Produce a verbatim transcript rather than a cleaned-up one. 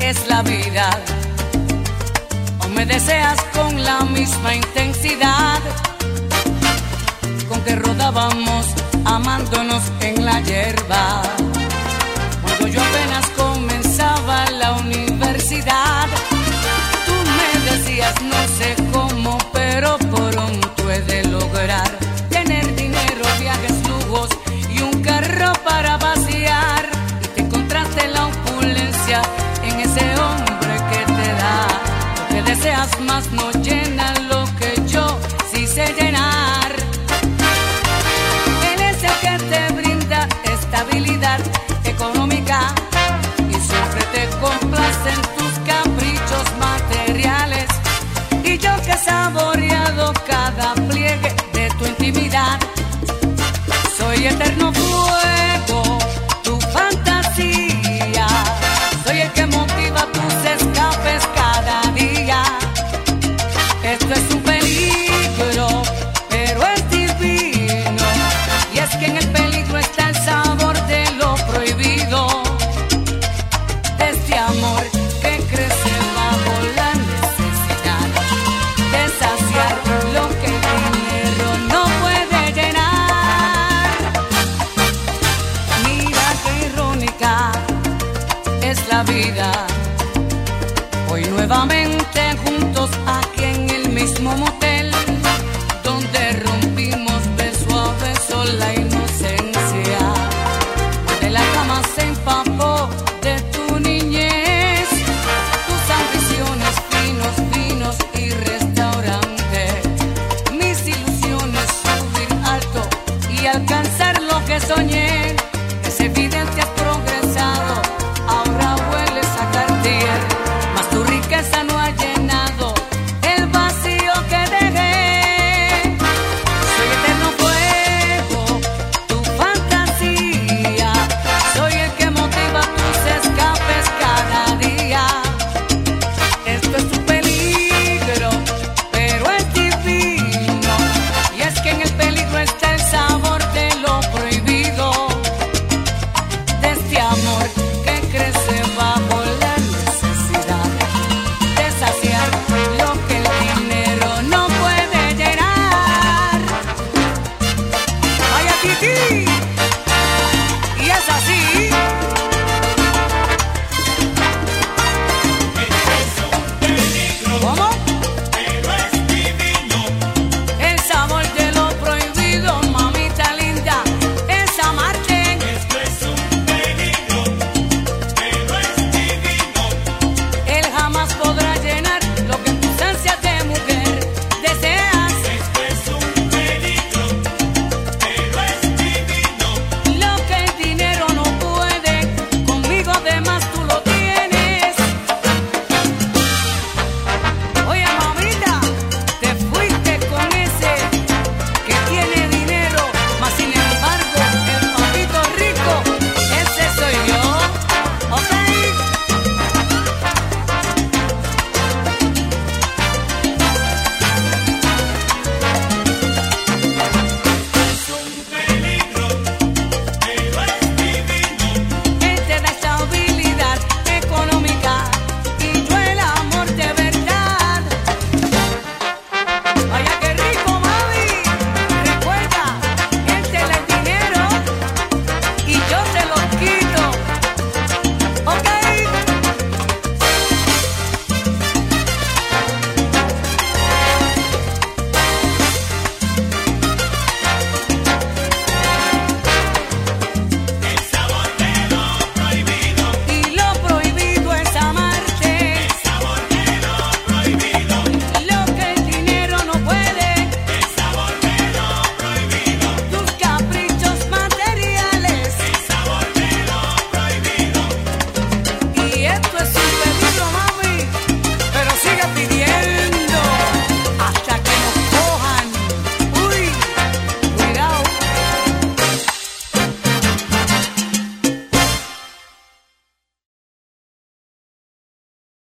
es la vida. O me deseas con la misma intensidad con que rodábamos amándonos en la hierba. Cuando yo apenas comenzaba la universidad, tú me decías no sé cómo, pero pronto he de lograr tener dinero, viajes, lujos y un carro para pasear. Y te encontraste la opulencia en ese hombre que te da lo que deseas, más no llena lo que yo sí sé llenar. Él es el que te brinda estabilidad económica y siempre te complace en tus caprichos materiales. Y yo que he saboreado cada pliegue de tu intimidad, soy eterno fuego, tu fantasía, soy el que motiva tus escapes cada día. Esto es un peligro, pero es divino, y es que en el peligro está el sabor de lo prohibido, de este amor que crece bajo la necesidad de saciar lo que el dinero no puede llenar. Mira qué irónica es la vida, hoy nuevamente juntos aquí en el mismo motel, donde rompimos beso a beso la inocencia, donde la cama se empapó de tu niñez, tus ambiciones, finos, vinos y restaurante, mis ilusiones subir alto y alcanzar lo que soñé.